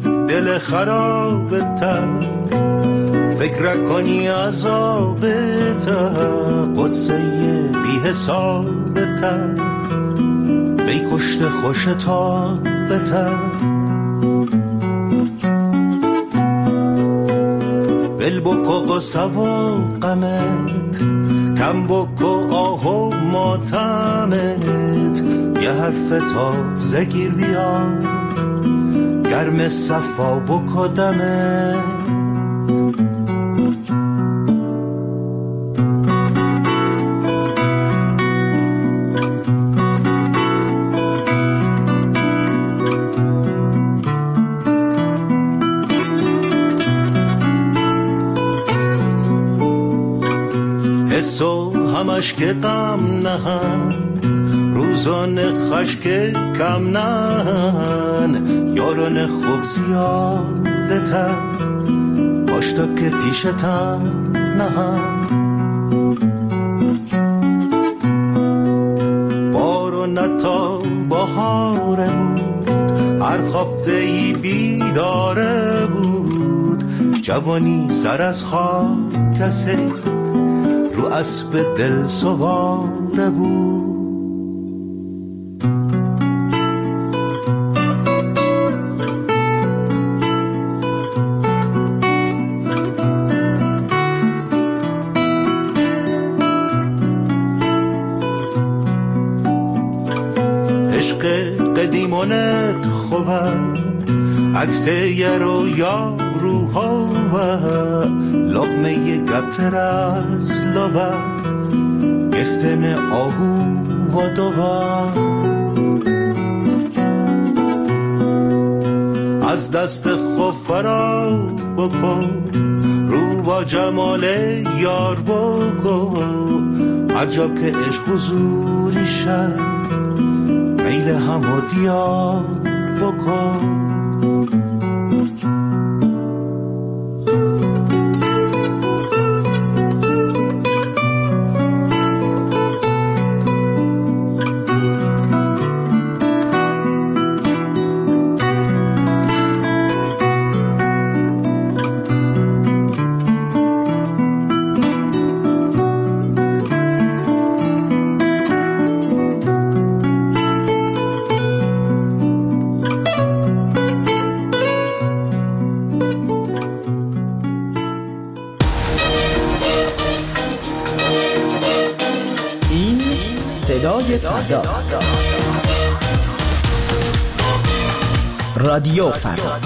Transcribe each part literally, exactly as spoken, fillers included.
دل خرابتر، فکر کنی عذابتر، قصه بی حسابتر، بی کشت خوشتا بتر. بل بکو قصه و غمت، کم بکو آه و ماتمت، یه حرف تازه گیر بیار، گرم صفا بکو دمت. حسو همش که غم نهن، روزان خشک کم نهن، یاران خوب زیادتر، پاشتا که پیشتم نهن. بارو نتا بهاره بود، هر خفته ای بیداره بود، جوانی سر از خاک کسی رو اسب دل سواره بود. عشق قدیمانت خوبه، عکس یه رویا روحا و لقمه یه گبتر از لبه، گفتن آهو و دوه. از دست خوب فرا بکن، رو با جمال یار بکن، هر جا که عشق حضوری شد، میل همو دیار بکن. رادیو فردا.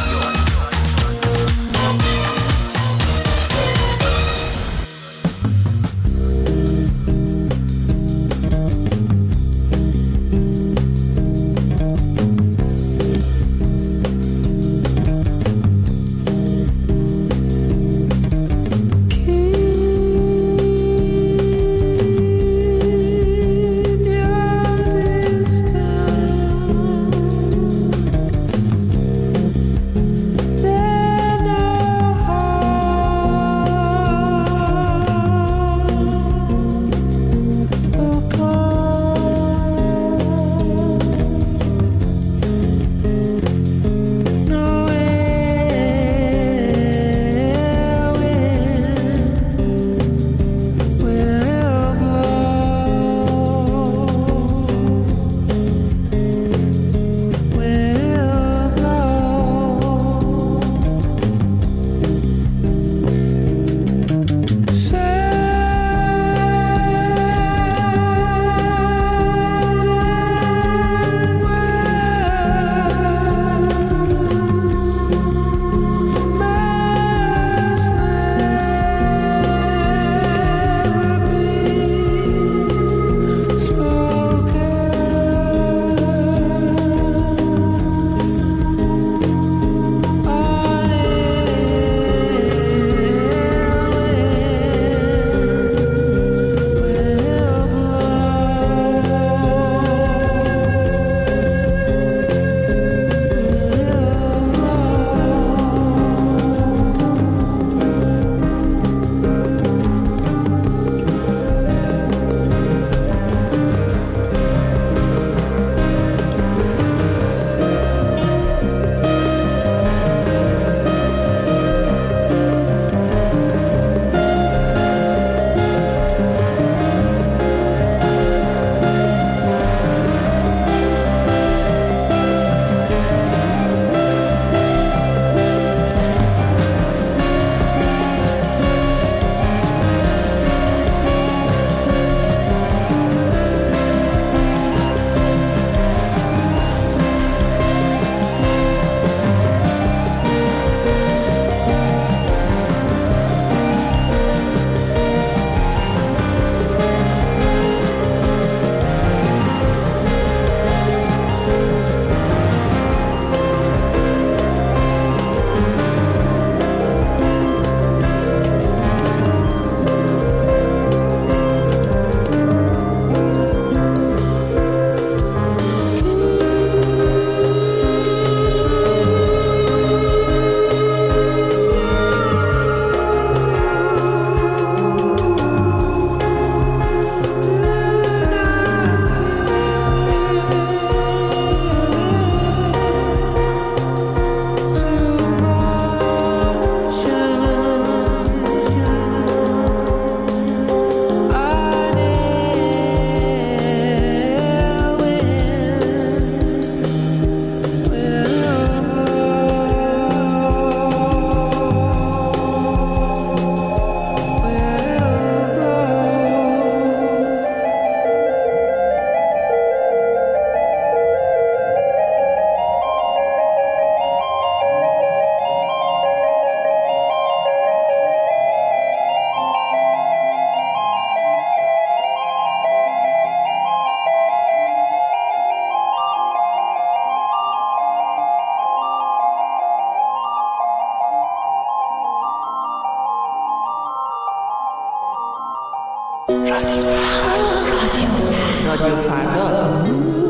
رادیو فردا.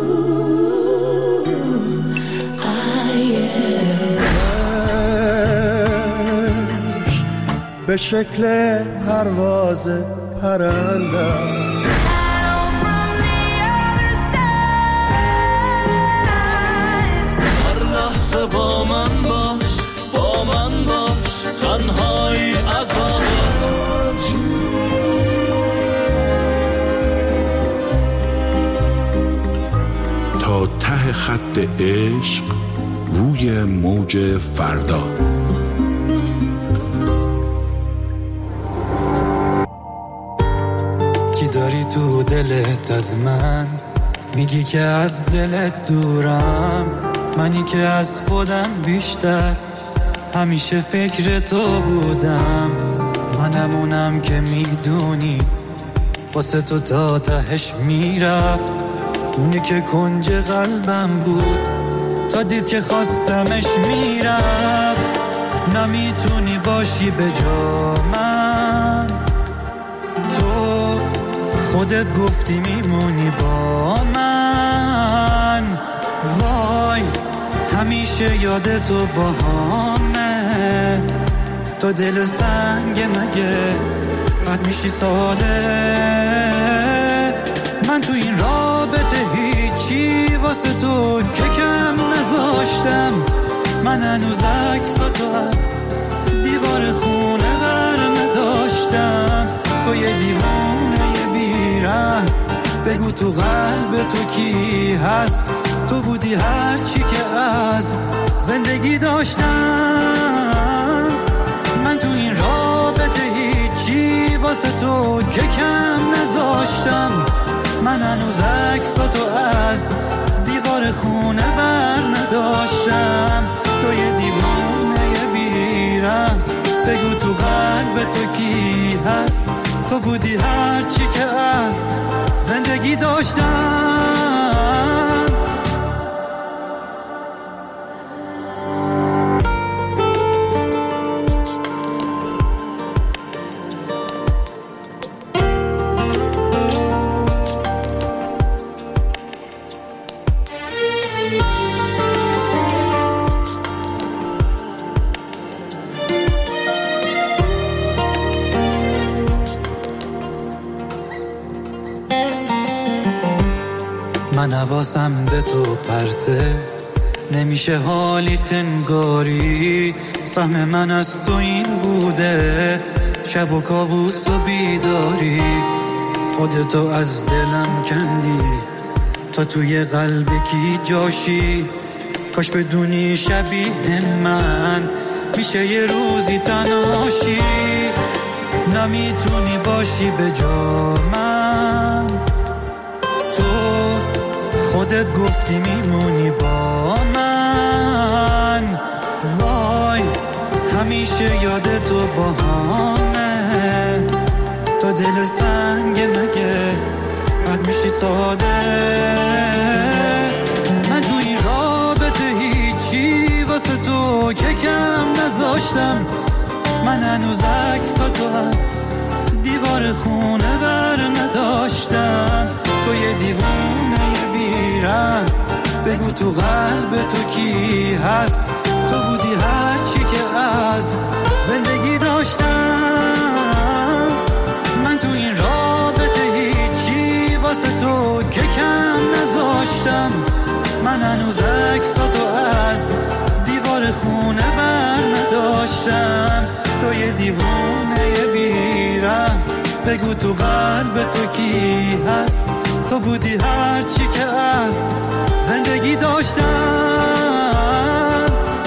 به شکل پرواز پرنده هر لحظه با من باش، با من باش، تنهایی عذاب تا ته خط عشق روی موج فردا. کی داری تو دلت از من؟ میگی که از دلت دورم، منی که از خودم بیشتر همیشه فکر تو بودم. منم اونم که میدونی واسه تو تا تهش میرفت، اونی که کنج قلبم بود تا دید که خواستمش میرفت. نمیتونی باشی به جا من، تو خودت گفتی میمونی با من. وای همیشه یاد تو باهامه، تو دل سنگ مگه بد میشی ساده. من تو این رابطه هیچی واسه تو که کم نذاشتم. من هنوز عکساتو از دیوار خونه بر نداشتم. تو یه دیوونه یه بیرم، بگو تو قلب تو کی هست؟ تو بودی هرچی که از زندگی داشتم. من تو این رابطه هیچی واسه تو که کم نذاشتم. من هنوز عکساتو از دیوار خونه بر نداشتم. تو یه دیوونه یه بیرم، بگو تو قلب تو کی هست؟ تو بودی هرچی که از زندگی داشتم. من حواسم به تو پرته، نمیشه حالی تنگاری. سهم من از تو این بوده، شب و کابوس و بیداری. خودتو از دلم کندی تا توی قلب کی جاشی. کاش بدونی شبیه من میشه یه روزی تنهاشی. نمیتونی باشی به جا من، خودت گفتی میمونی با من. وای همیشه یاد تو باهامه، تو دل سنگ مگه بد میشی ساده. من تو این رابطه هیچی واسه تو که کم نذاشتم. من هنوز عکساتو از دیوار خونه بر نداشتم. تو یه دیوونه بیرم، بگو تو قلب تو کی هست؟ تو بودی هرچی که از زندگی داشتم. من تو این رابطه هیچی واسه تو که کم نذاشتم. من هنوز عکساتو از دیوار خونه بر نداشتم. تو یه دیوونه یه بیرم، بگو تو قلب تو کی هست؟ تو بودی هرچی که از زندگی داشتم.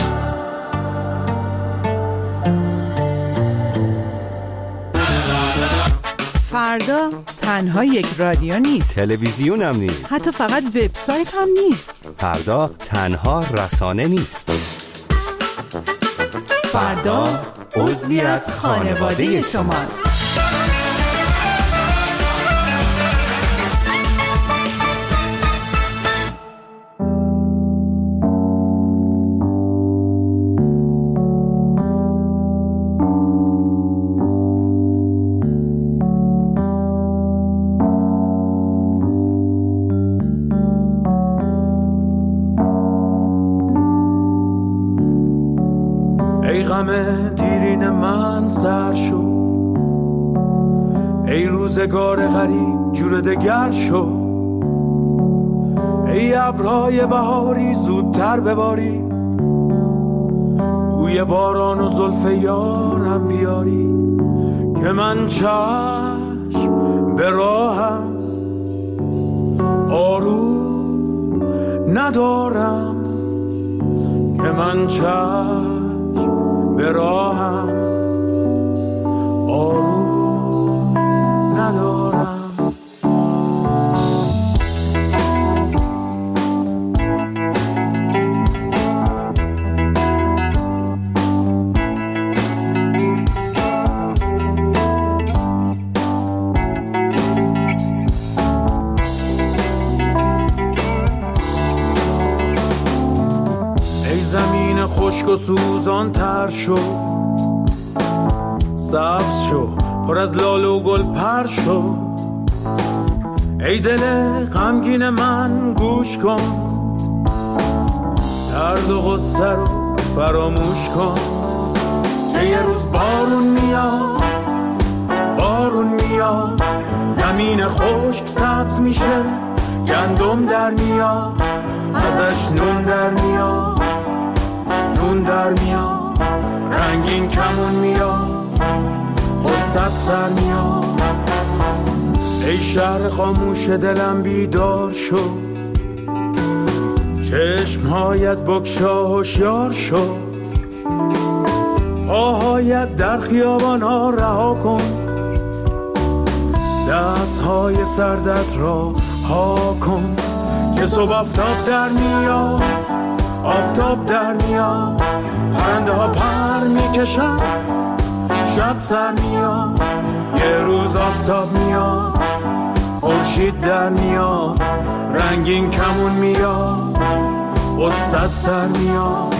فردا تنها یک رادیو نیست، تلویزیون هم نیست، حتی فقط وبسایت هم نیست. فردا تنها رسانه نیست. فردا عضوی از خانواده شماست. ای غم دیرین من سر شو، ای روزگار غریب جور دگر شو، ای ابرهای بهاری زودتر بباری، بوی باران و زلف یارم بیاری، که من چشم به راهم آروم ندارم، که من چشم به راهم آروم ندارم. خشک و سوزان تر شو، سبز شو، پر از لاله و گل پر شو، ای دل غمگین من گوش کن، درد و غصه رو فراموش کن، که یه روز بارون میاد، بارون میاد، زمین خشک سبز میشه، گندم در میاد، ازش نون در میاد، نون در میاد، رنگین کمون میاد، غصت سر میاد، ای شهر خاموش دلم بیدار شو، چشمهایت بگشا هوشیار شو، پاهایت در خیابان ها رها کن، دستهای سردت را ها کن، که صبح آفتاب در میاد، آفتاب در میاد، پرنده ها پر میکشن، شب سر میاد، یه روز آفتاب میاد، خورشید در میاد، رنگین کمون میاد، غصت سر میاد.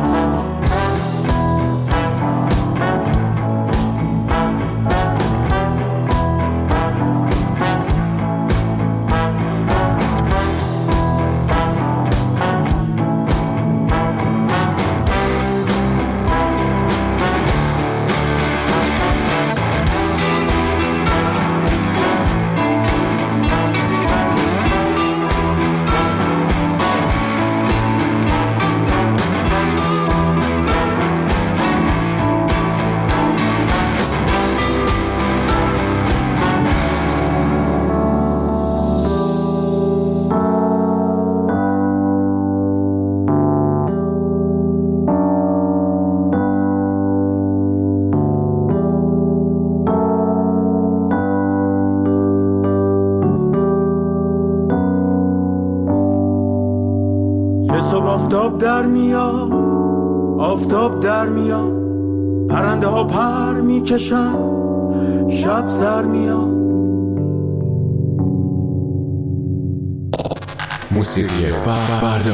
آفتاب در میاد، آفتاب در میاد، پرنده ها پر میکشن، شب سر میاد. موسیقی فردا.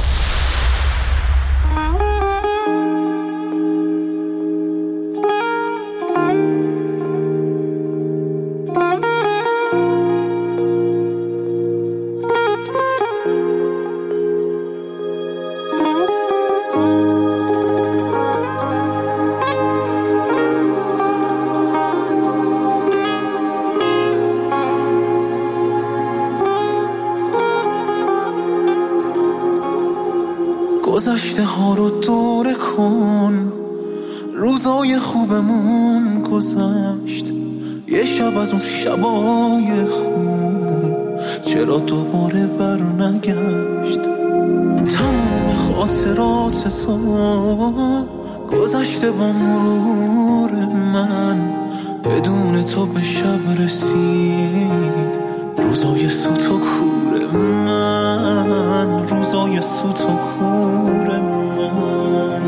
گذشته ها رو دوره کن، روزای خوبمون گذشت، یه شب از اون شبای خوب چرا دوباره بر نگشت. تمام خاطرات تو گذشته با مرور من، بدون تو به شب رسید روزای سوت و کور من، روزای سوت و کور من.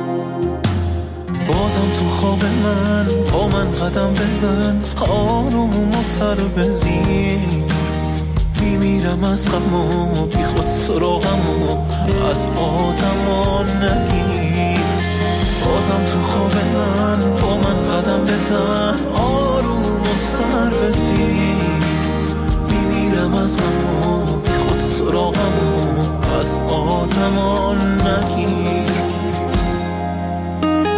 بازم تو خواب من با من قدم بزن، آروم و سر بزیر، میمیرم از غم و بی خود سراغم و از آدم نگیر. بازم تو خواب من با من قدم بزن، آروم و سر بزیر، میمیرم از غم و بی خود سراغم و از آدم نگیر.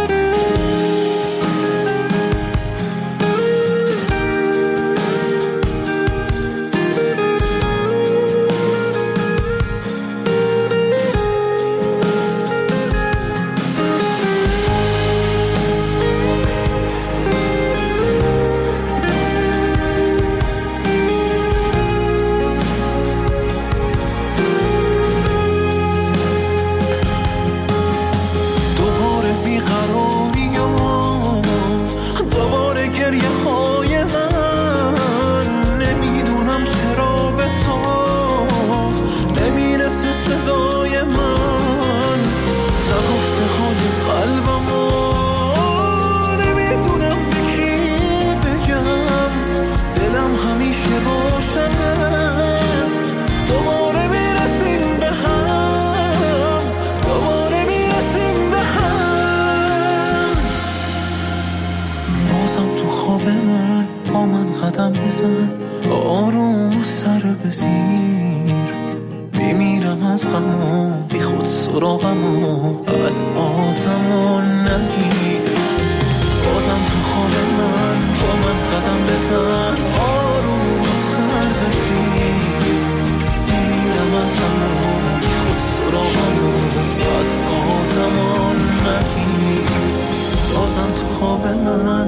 بازم تو خواب من با من قدم بزن، آروم و سر بزیر. میمیرم از غم و بی خود سراغم و از آتمون نگیر. بازم تو خواب من با من قدم بزن، آروم و سر بزیر. میمیرم از غم و بی خود سراغم و از آتمون نگیر. بازم تو خواب من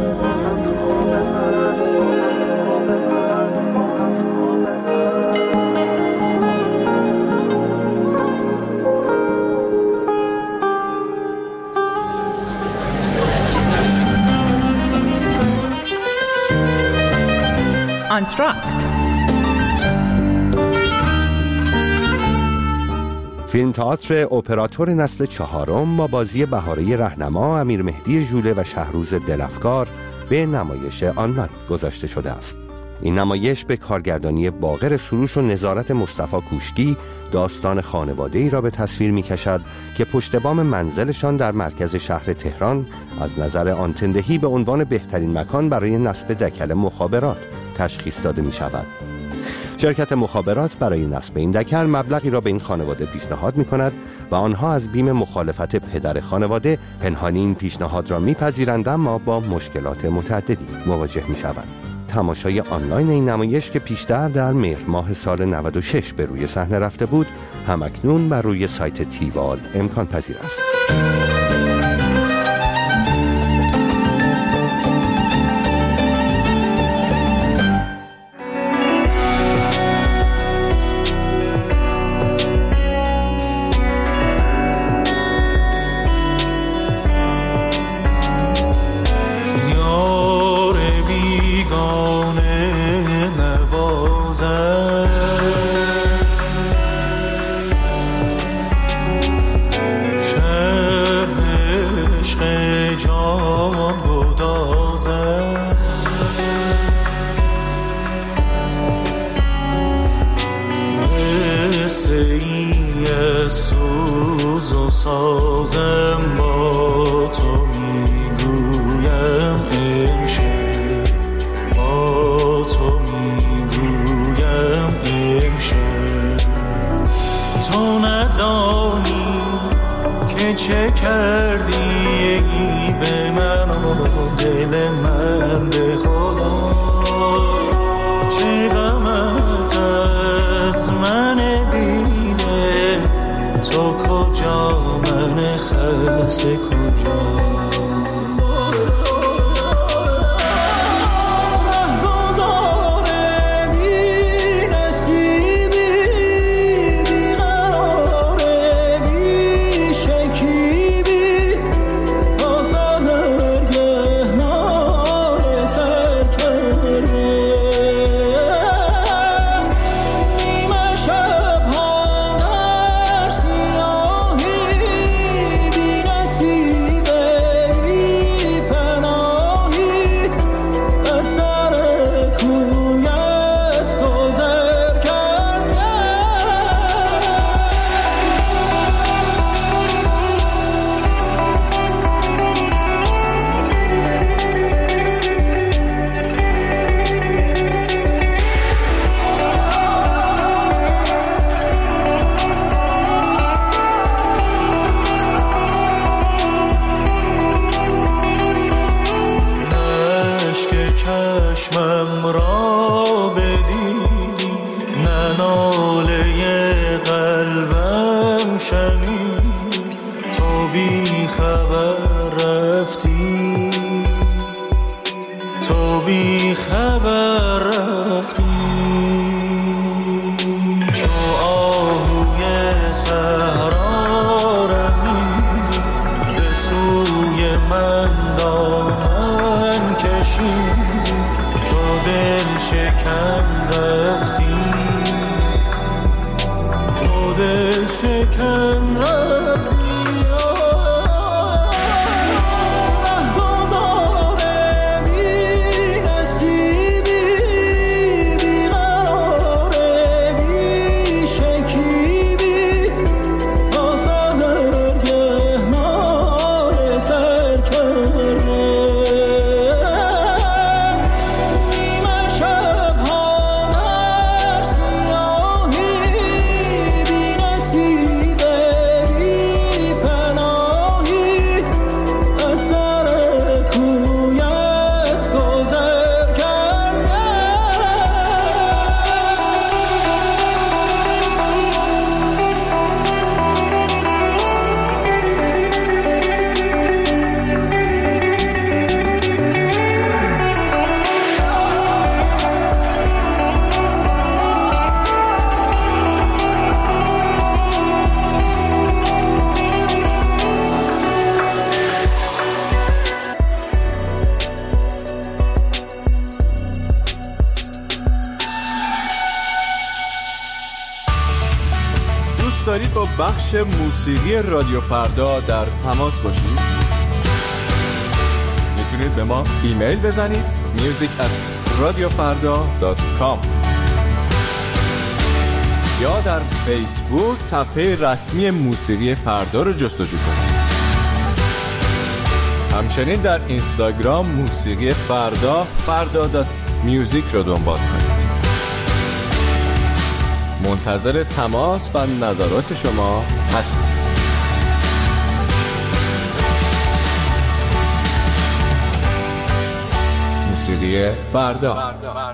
آنتراکت. فیلم تئاتر اپراتور نسل چهارم با بازی بهاره رهنما، امیر مهدی ژوله و شهروز دلفکار به نمایش آنلاین گذاشته شده است. این نمایش به کارگردانی باقر سروش و نظارت مصطفی کوشکی داستان خانواده‌ای را به تصویر می‌کشد که پشت بام منزلشان در مرکز شهر تهران از نظر آنتندهی به عنوان بهترین مکان برای نصب دکل مخابرات تشخیص داده می‌شود. شرکت مخابرات برای نصب این دکل مبلغی را به این خانواده پیشنهاد می‌کند و آنها از بیم مخالفت پدر خانواده پنهانی این پیشنهاد را می‌پذیرند، اما با مشکلات متعددی مواجه می‌شوند. تماشای آنلاین این نمایش که پیشتر در مهر ماه سال نود و شش به روی صحنه رفته بود، همکنون بر روی سایت تیوال امکان پذیر است. سوز و سازم با تو میگویم امشب، با تو میگویم امشب. تو ندانی که چه کردی به من و دل من، به خدا چه غمت از من بیدل. تو کجا من خسته کجا؟ چشمم را بدیدی، نناله قلبم شنیدی. تو بی خبر رفتی، تو بی خبر رفتی. چو آهوی صحرا رمیدی، ز سوی من دامن کشیدی. دل شکن رفتی، تو دل شکن رفتی. رهگذار بی نصیبی، بی قرار بی شکیبی. تا سحرگه ناله سر کرده، بخش موسیقی رادیو فردا در تماس باشید؟ میتونید به ما ایمیل بزنید میوزیک ات رادیو فردا دات کام یا در فیسبوک صفحه رسمی موسیقی فردا رو جستجو کنید. همچنین در اینستاگرام موسیقی فردا فردا دات میوزیک رو دنبال کنید. منتظر تماس و نظرات شما هستیم. موسیقی فردا.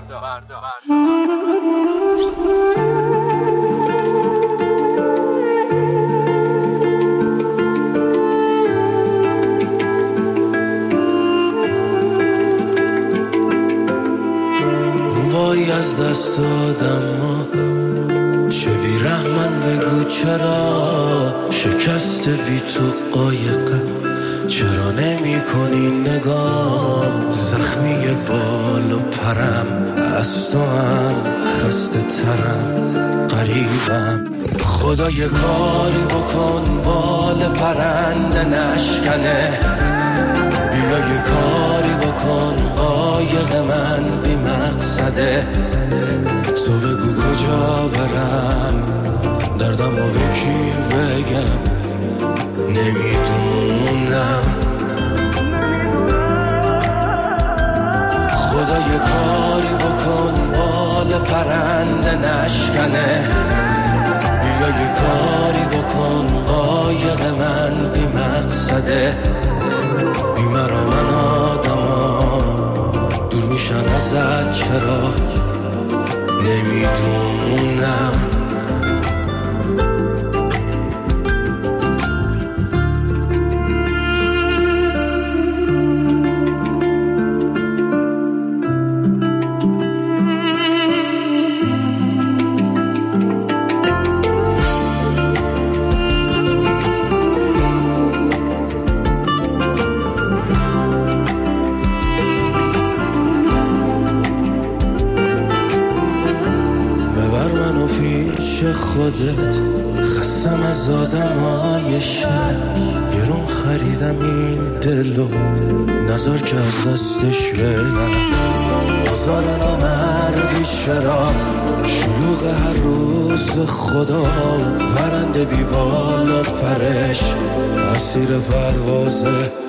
وای از دست دادم ما چه بی‌رحمن بگو چرا شکست بی تو قایقم چرا نمی کنی نگام زخمی بال و پرم از تو هم خسته ترم قریبم خدا یه کاری بکن بال پرنده نشکنه بیا یه کاری بکن قایق من بی مقصده تو بگو کجا برم دردم رو به کی بگم نمیدونم خدا یه کاری بکن بال پرنده نشکنه بیا یه کاری بکن قایق من بی مقصده بی مرا من آدما دور میشن ازت چرا نمیدونم خودت خستم از آدمای شهر گرون خریدم این دلو نظر که از دستش بدم آزار نامردی چرا شلوغ هر روز خدا پرنده بی بال و پرش اسیر پرواز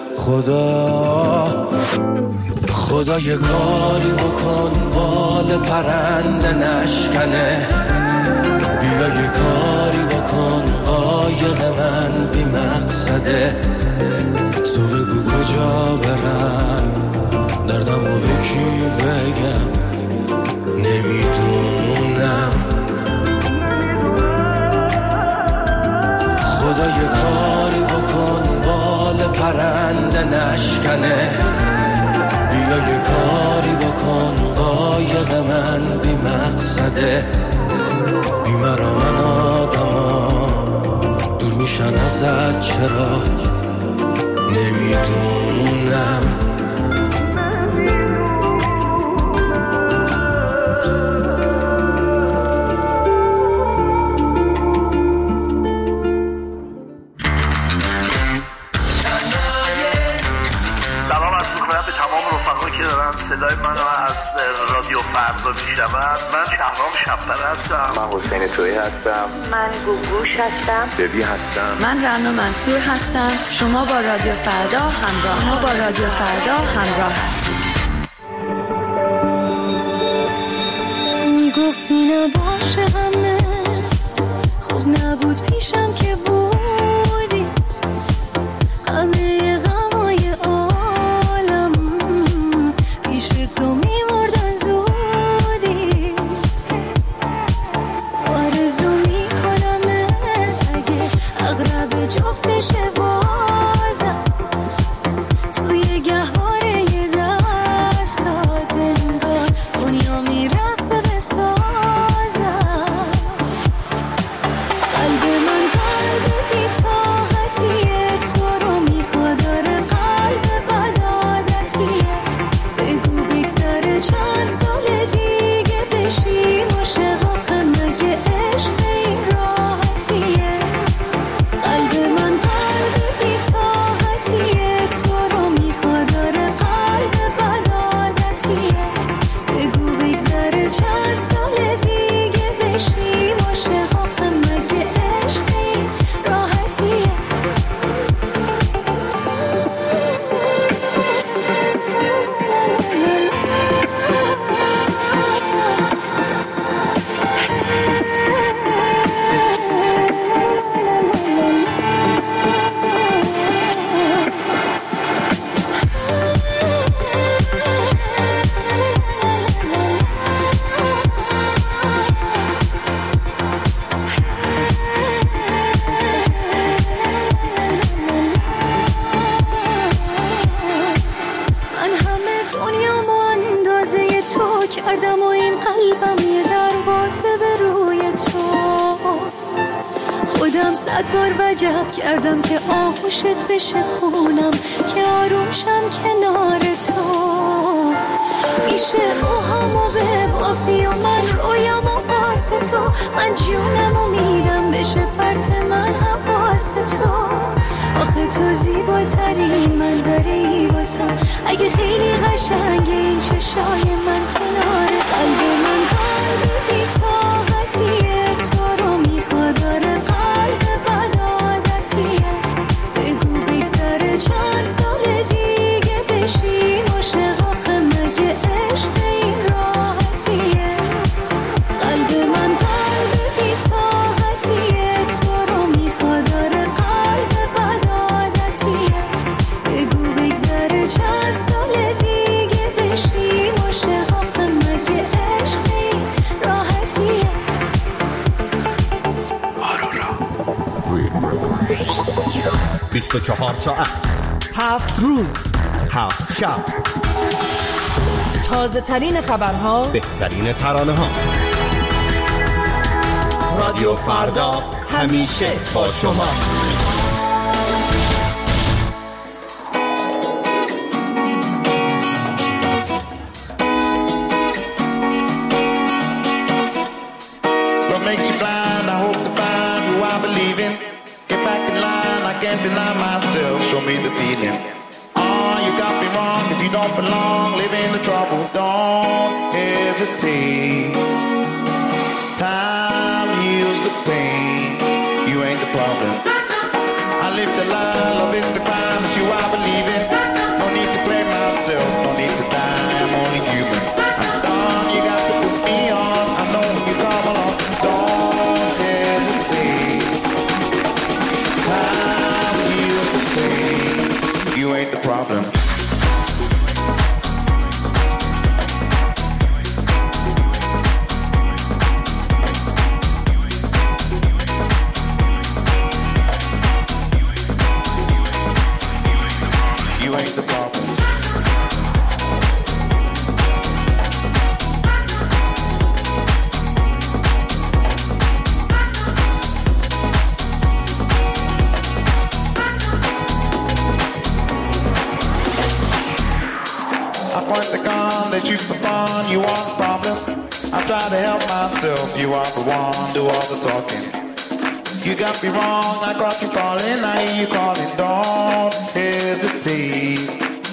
خدا خدا یه کاری بکن بال پرنده نشکنه بیا یه کاری بکن قایق من بی مقصده تو بگو کجا برم دردم رو به کی بگم نمیدونم خدا یه کاری بکن بال پرنده نشکنه بیا یه کاری بکن قایق من بی مقصده بی مرا من آدما دور میشن ازت چرا نمیدونم که دارن صدای منو از رادیو فردا میشنون. من شهرام شب‌پره هستم. من حسین تویی هستم. من گوگوش هستم. ببی هستم. من رنا منصور هستم. شما با رادیو فردا همراه ما با رادیو فردا همراه هستید. میگفتی نباشه همه خوب نبود پیشم که بودی همه غمای عالم پیش تو میمردن زودی آرزو میکنم اگه اغرب جفت بشه بازم توی گهواره یه دستات انگار دنیا میرقصه بسازم قلب من قلب کردم و این قلبم یه دروازه به روی تو. خودم صد بار وجب کردم که آغوشت بشه خونم، که آروم شم کنار تو. میشه اوهامو به بافی و من رویام و واسه تو، من جونم و میدم بشه پرت من حواس تو. آخه تو زیباترین منظری واسم، اگه خیلی قشنگه این چشای من کنار قلب من. قلب بی طاقتیه تو رو میخواد، داره قلب بد عادتیه. بگو بگذره چند سال دیگه بشیم عاشق، آخه مگه عشق به این راحتیه. قلب من قلب بی طاقتیه تو رو میخواد، داره قلب بد عادتیه. بگو بگذره چند سال دیگه بشیم عاشق، آخه مگه عشق به این راحتیه. بیست و چهار ساعت، هفت روز، هفت شب، تازه ترین خبرها، بهترین ترانه ها. رادیو فردا همیشه با شماست. What makes you blind? I hope to find who I believe in. Get back in line, I can't deny myself. Show me the feeling. Oh, you got me wrong. If you don't belong, live in the trouble. Don't hesitate. Time heals the pain. You ain't the problem. I live the lie, love is the crime. It's you I believe in. No need to blame myself. No need to die. I'm only human. I'm done. You got to put me on. I know when you come along. Don't hesitate. Time heals the pain. You ain't the problem. You ain't the problem. I point the gun, they shoot the fun, you are the problem. I try to help myself, you are the one, do all the talking. You got me wrong, I got you falling, I hear you calling, don't hesitate.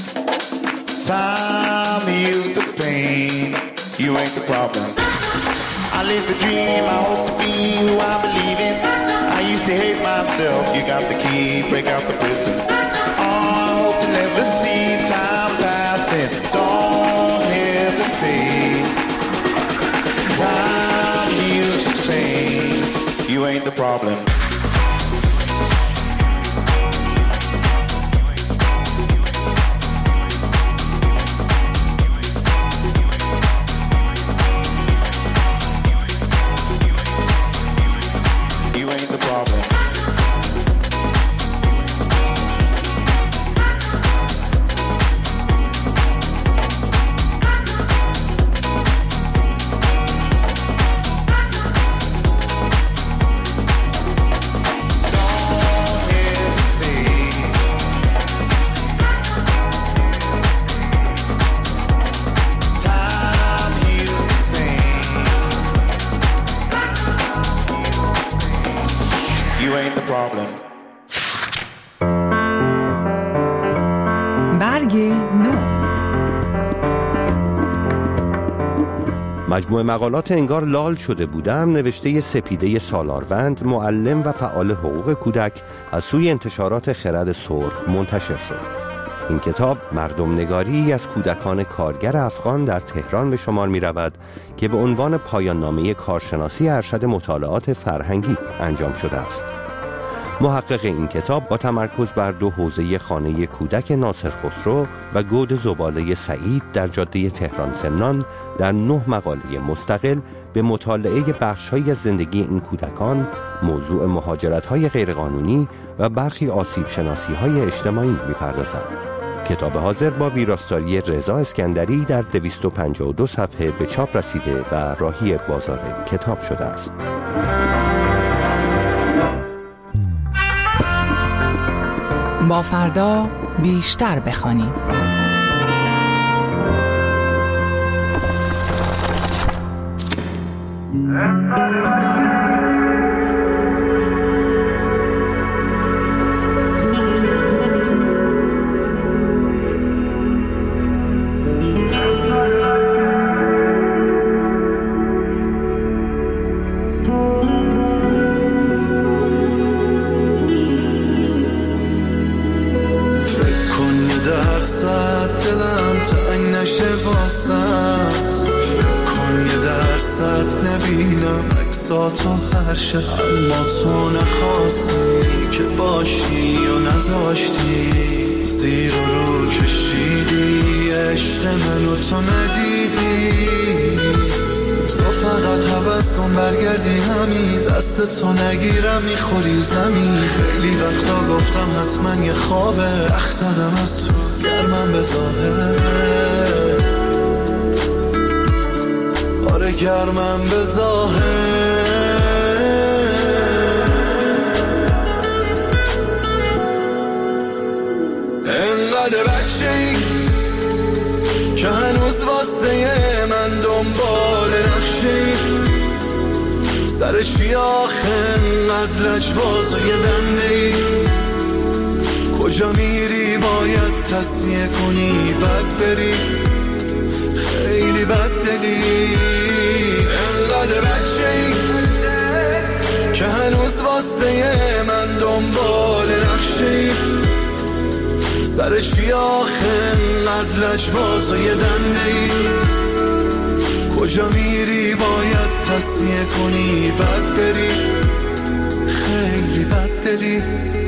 Time heals the pain, you ain't the problem. I live the dream, I hope to be who I believe in. I used to hate myself, you got the key, break out the prison. Oh, I hope to never see time passing. Don't hesitate. Time heals the pain. You ain't the problem. You ain't the problem. برگ نو. مجموعه مقالات انگار لال شده بودم نوشته سپیده سالاروند، معلم و فعال حقوق کودک، از سوی انتشارات خرد سرخ منتشر شد. این کتاب مردم نگاری از کودکان کارگر افغان در تهران به شمار می رود که به عنوان پایان نامه کارشناسی ارشد مطالعات فرهنگی انجام شده است. محقق این کتاب با تمرکز بر دو حوزه خانه کودک ناصر خسرو و گود زباله سعید در جاده تهران سمنان در نه مقاله مستقل به مطالعه بخش‌هایی از زندگی این کودکان، موضوع مهاجرت‌های غیرقانونی و برخی آسیب شناسی‌های اجتماعی می‌پردازد. کتاب حاضر با ویراستاری رضا اسکندری در دویست و پنجاه و دو صفحه به چاپ رسیده و راهی بازار کتاب شده است. با فردا بیشتر بخوانیم. اما تو نخواستی که باشی و نذاشتی، زیر و رو کشیدی عشق منو تو ندیدی. تو فقط حوض کن برگردی همین، دست تو نگیرم میخوری زمین. خیلی وقتا گفتم حتما یه خوابه، اخ زدم از تو گرمم به ظاهره، آره گرمم به ظاهره. انقدر بچه‌ای که هنوز واسه من دنبال نقشه‌ای، سر چی آخه انقدر لجباز و یه دنده‌ای؟ کجا میری باید تصمیه کنی بد بری، خیلی بد دلی. انقدر بچه‌ای که هنوز واسه من دنبال نقشه‌ای، سر چی آخه انقدر لجباز و یه دنده‌ای؟ کجا میری باید تصمیه کنی بد بری، خیلی بد دلی.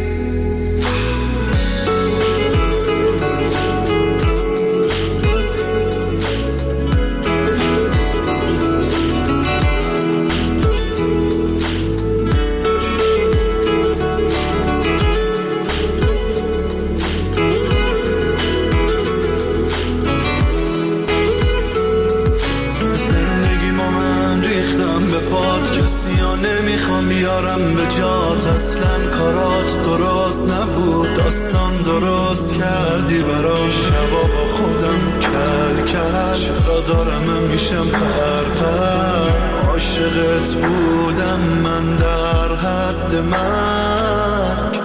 نمیخوام بیارم به جات، اصلا کارات درست نبود، داستان درست کردی برام، شبا با خودم کل کل. چرا دارم میشم پر پر، عاشقت بودم من در حد مرگ.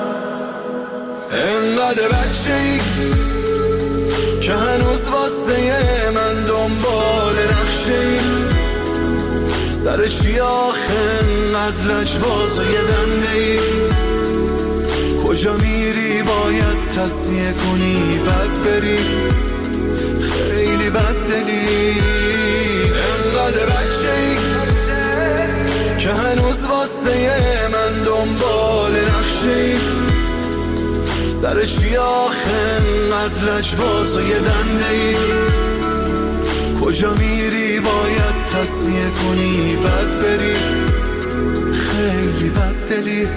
انقدر بچه‌ای که هنوز واسه من دنبال نقشه‌ای، سر چی آخه انقدر لجباز و یه دنده‌ای؟ کجا میری باید تصمیه کنی بد بری، خیلی بد دلی. انقدر بچه‌ای که هنوز واسه من دنبال نقشه‌ای، سر چی آخه انقدر لجباز و یه دنده‌ای؟ کجا میری باید تصمیه کنی بد بری، خیلی بد دلی.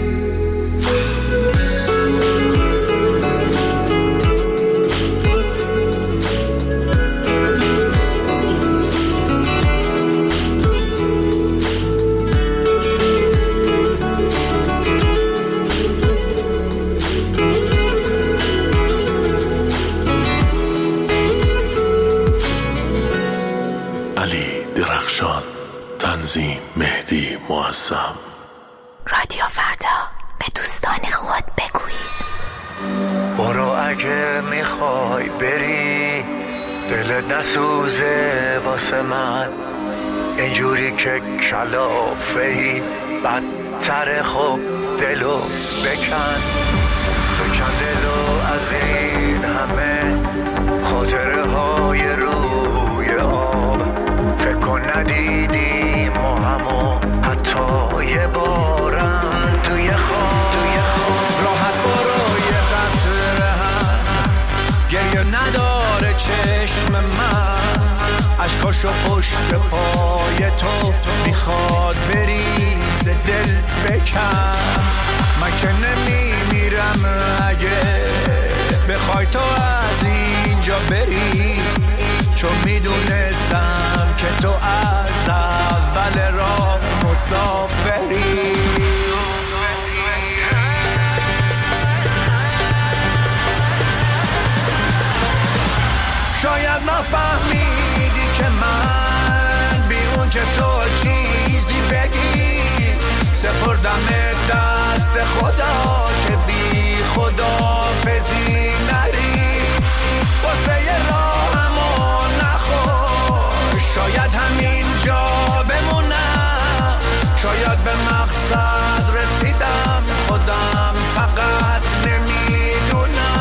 تنظیم مهدی معظم. رادیو فردا، به دوستان خود بگویید برو اگه میخوای بری، دلت نسوزه واسه من، اینجوری که کلافه‌ای بدتر. خب دلو بکن بکن دلو از این همه خاطره های روی آب. فکر کن ندیدیم ما همو حتی یه بارم توی خواب توی خواب. راحت برو یه قطره هم گریه نداره چشم من، عشقاشو پشت پای تو میخواد بریز دل بکن. من که نمیمیرم اگه بخوای تو از اینجا بری، چون میدونستم که تو از اول راه مسافری. شاید نفهمیدی که من بی اون که تو چیزی بگی، سپردم دست خدا که بی خداحافظی نری. واسه یه راهمو نخور، شاید همینجا بمونم، شاید به مقصد رسیدم، خودم فقط نمیدونم.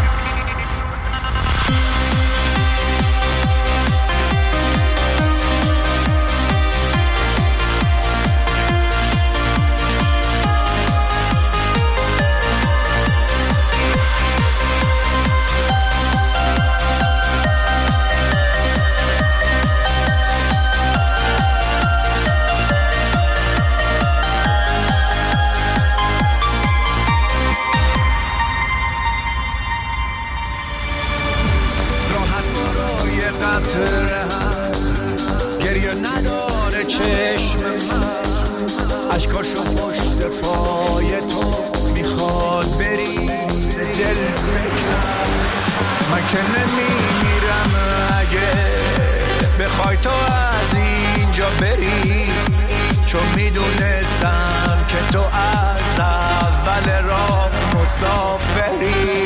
گریه نداره چشم من، عشقاشو پشت پای تو میخواد بریز دل بکن. من که نمیمیرم اگه بخوای تو از اینجا بری، چون میدونستم که تو از اول راه مسافری.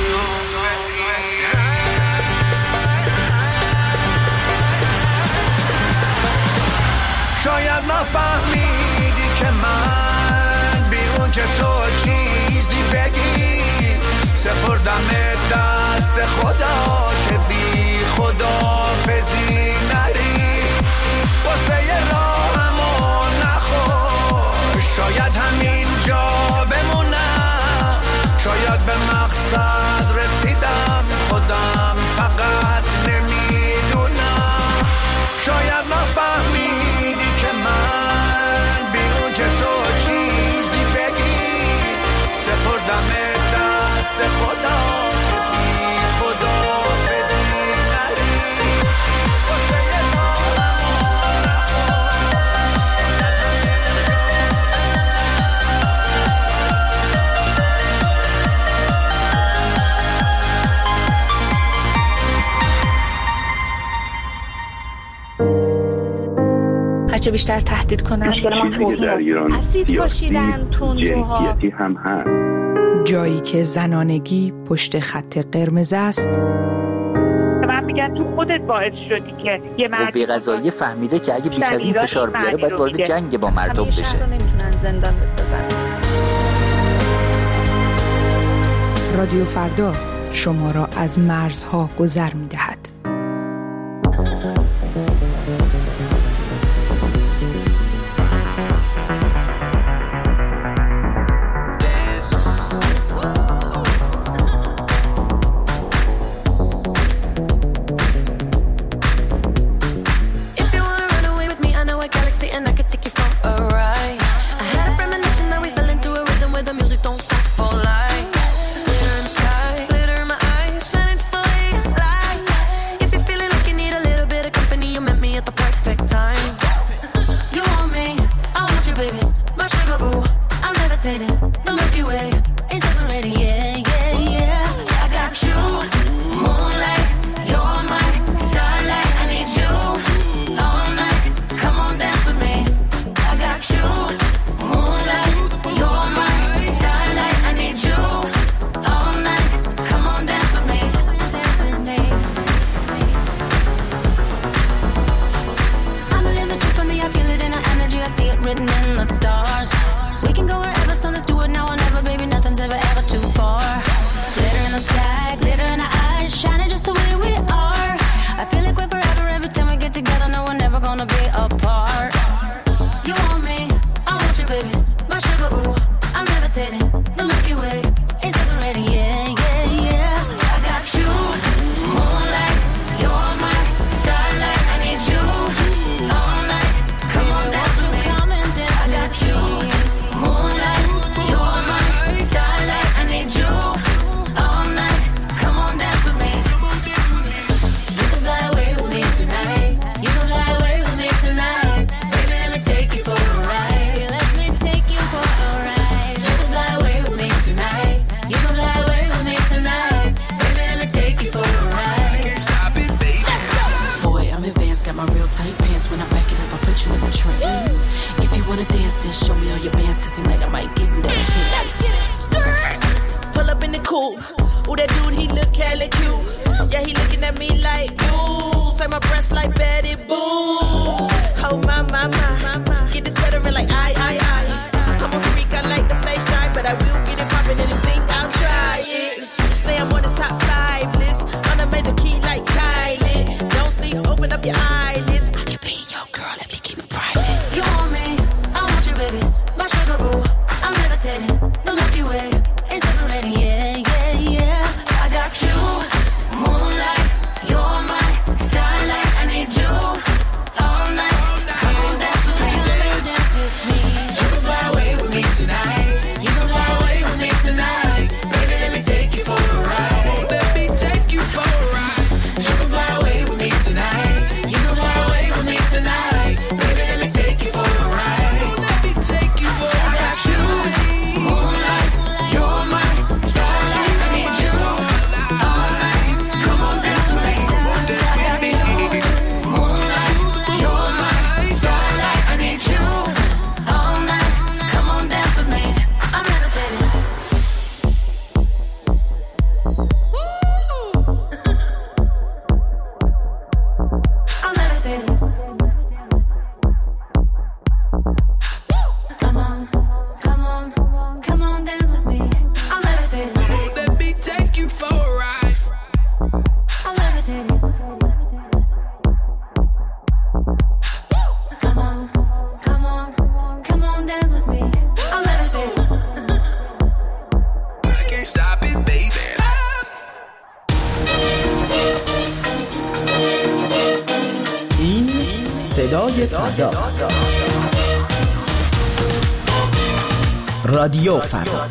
شاید نفهمیدی که من بی اون که تو چیزی بگی، سپردم دست خدا که بی خداحافظی نری. واسه یه راهمو نخور، شاید همینجا بمونم، شاید به مقصد رسیدم، خودم فقط نمیدونم. شاید نفهمیدی که من بی اون که تو چیزی بگی، سپردم دست خدا که بی خداحافظی نری. واسه یه راهمو نخور، هرچه بیشتر تهدید کنن اسید پاشیدن تندروها هم هست. جایی که زنانگی پشت خط قرمز است. من میگن تو خودت باعث شدی که یه مردی قوه قضاییه فهمیده که اگه بیش از این فشار بیاره باید وارد جنگ با مردم بشه. همیشه نمیتونن زندان بسازن. رادیو فردا شما را از مرزها گذر می‌دهد. Glitter in my eyes, shining just the way you like. If you're feeling like you need a little bit of my real tight pants. When I back it up, I put you in a trance. If you wanna dance, then show me all your bands, cause tonight I might give you that chance. Let's get it. Skirt. Pull up in the coupe. Ooh, that dude, he look hella cute. Yeah, he looking at me like, ooh, say my breasts like Betty Boo. Oh, my, my, my, my. Get this stuttering like I, I, I. I'm a freak, I like to play shy, but I will get it poppin', anything, I'll try it. Say I'm on this top five list, on a major key like Kylie. Don't sleep, open up your eyelids. I can be your girl if you keep it private. You want me, I want you, baby. My sugar boo, I'm levitating. The Milky Way is separating, yeah, yeah, yeah. I got you, moonlight, you're my starlight. I need you all night. Come on, dance with me, dance with me. You can fly away with me tonight. You can fly away with me tonight. Baby, let me take you for a ride. Baby, take you for a ride. You can fly away with me tonight. You can fly away with me tonight. Baby, let me take you for a ride. Let me take you for a ride. I got you, moonlight, you're my starlight. I need you all night. Come on, dance with me. I got you, moonlight, you're my starlight. I need you all night. Come on, dance with me. I'm levitating. I'm levitating. Come on, come on, come on, dance with me. I'm levitating. Let me take you for a ride. I'm levitating. Come on, come on, come on, dance with me. I'm levitating. I can't stop it, baby. این صدای فردا، رادیو فردا.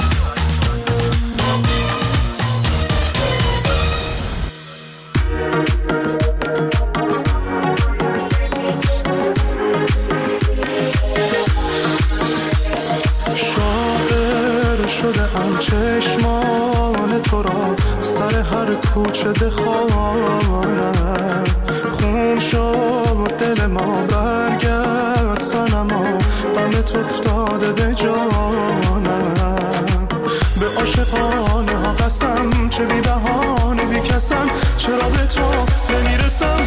شاعر شده ام چشمان تو را سر هر کوچه بخوانم. خون شد دل ما برگرد صنما، غمت افتاده به جانم. به عاشقانه ها قسم، چه بی بهانه بی کسم، چرا به تو نمیرسم.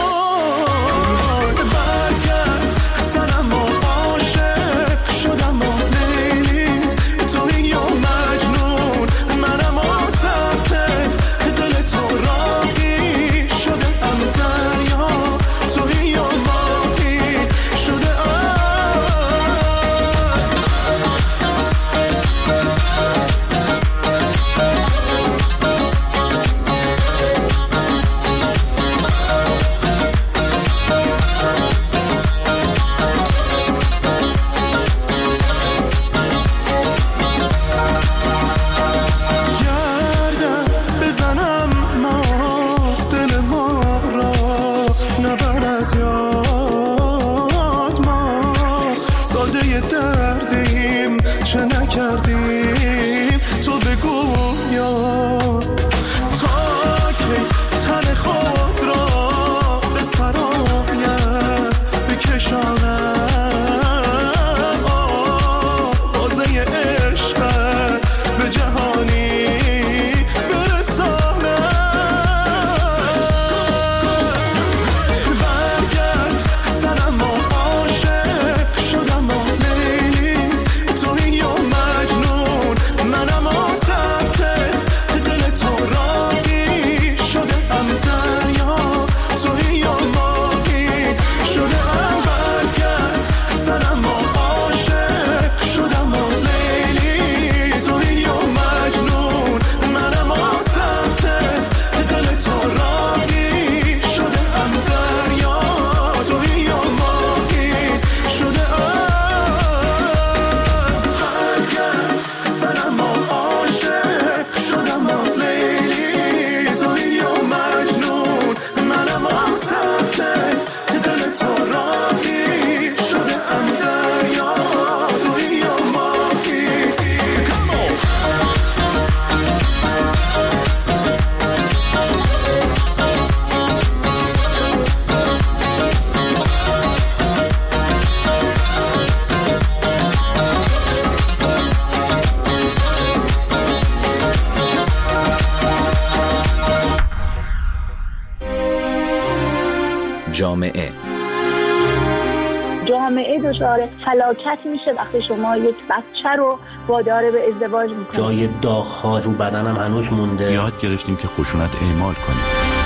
وای برگرد صنما، عاشق شدم و لیلی تویی یا مجنون، منم آسفت دل تو راهی شده ام دریا، تویی یا ماهی شده ام. جامعه جامعه دچار فلاکت میشه وقتی شما یک بچه رو وادار به ازدواج میکنید. جای داغ‌ها رو بدنم هنوز مونده. یاد گرفتیم که خشونت اعمال کنیم.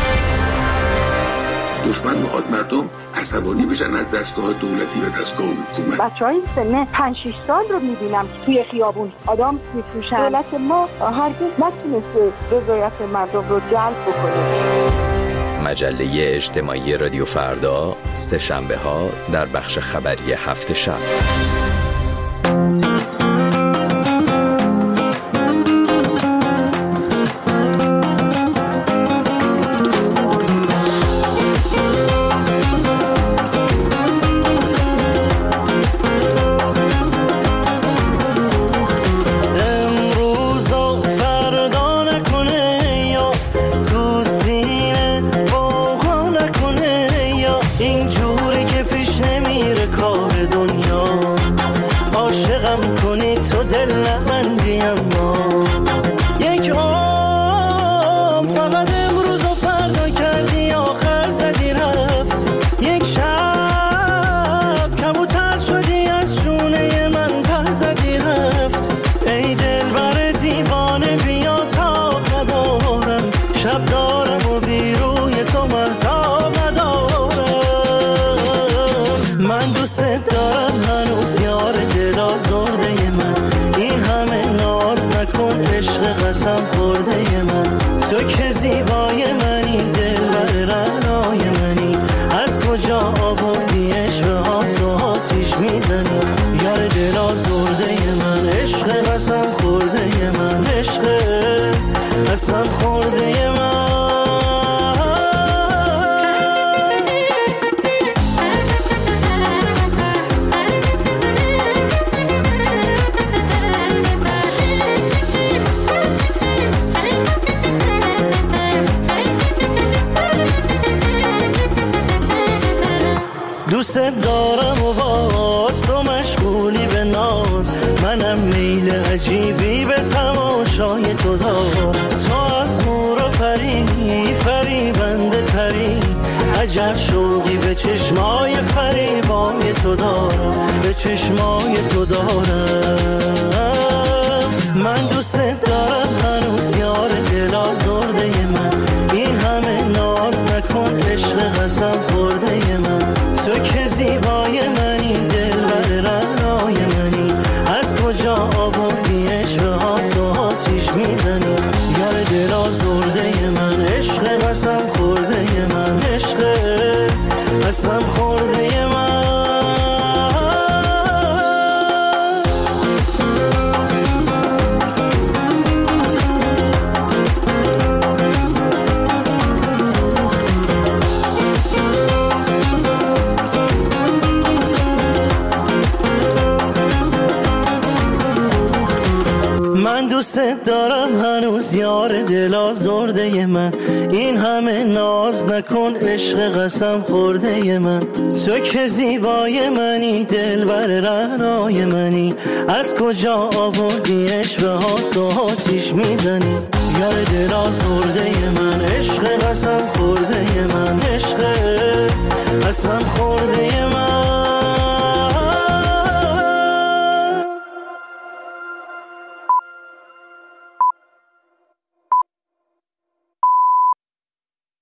دشمن میخواد مردم عصبانی بشن از دستگاه دولتی و دستگاه حکومت. بچهای سن پنج شش سال رو میبینم توی خیابون آدم میفروشن. دولت ما هرگز نتونسته رضایت مردم رو جلب بکنه. مجله اجتماعی رادیو فردا سه شنبه ها در بخش خبری هفت شب. دوست دارم و باز تو مشغولی به ناز، منم میل عجیبی به تماشای تو دارم. تو از نور و پری فریبنده تری، عجب شوقی به چشمای فریبای تو دارم، به چشمای تو دارم. من دوست دارم هنوز یار دل آزرده من، این همه ناز نکن عشق قسم خورده من. تو که زیبای منی دلبر رعنای منی، از کجا آوردی عشق ها تو آتیش میزنی. یار دل آزرده من، عشق قسم خورده من، عشق قسم خورده من. من دوست دارم هنوز یار دل آزرده من، این همه ناز نکن عشق قسم خورده من. تو که زیبای منی دلبر رعنای منی، از کجا آوردی عشق ها تو آتیش میزنی. یار دل آزرده من، عشق قسم خورده